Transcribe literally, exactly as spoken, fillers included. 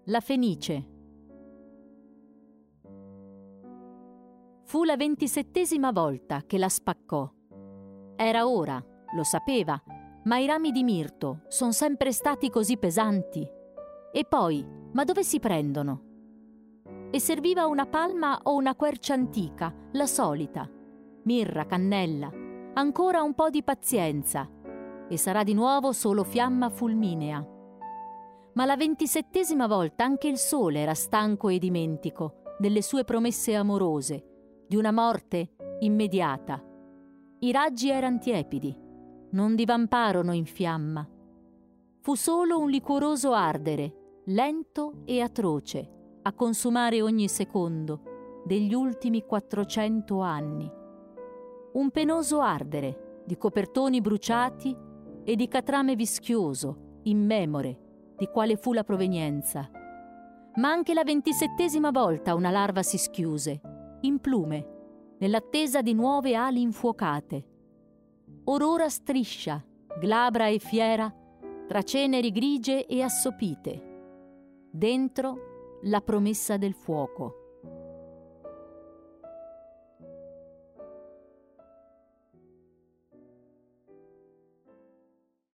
La Fenice. Fu la ventisettesima volta che la spaccò. Era ora, lo sapeva, ma i rami di mirto son sempre stati così pesanti. E poi, ma dove si prendono? E serviva una palma o una quercia antica, la solita. Mirra, cannella, ancora un po' di pazienza, e sarà di nuovo solo fiamma fulminea. Ma la ventisettesima volta anche il sole era stanco e dimentico delle sue promesse amorose, di una morte immediata. I raggi eran tiepidi, non divamparono in fiamma. Fu solo un liquoroso ardere, lento e atroce, a consumare ogni secondo degli ultimi quattrocento anni. Un penoso ardere di copertoni bruciati e di catrame vischioso, immemore, di quale fu la provenienza. Ma anche la ventisettesima volta una larva si schiuse, in plume, nell'attesa di nuove ali infuocate. Or striscia, glabra e fiera, tra ceneri grigie e assopite. Dentro la promessa del fuoco.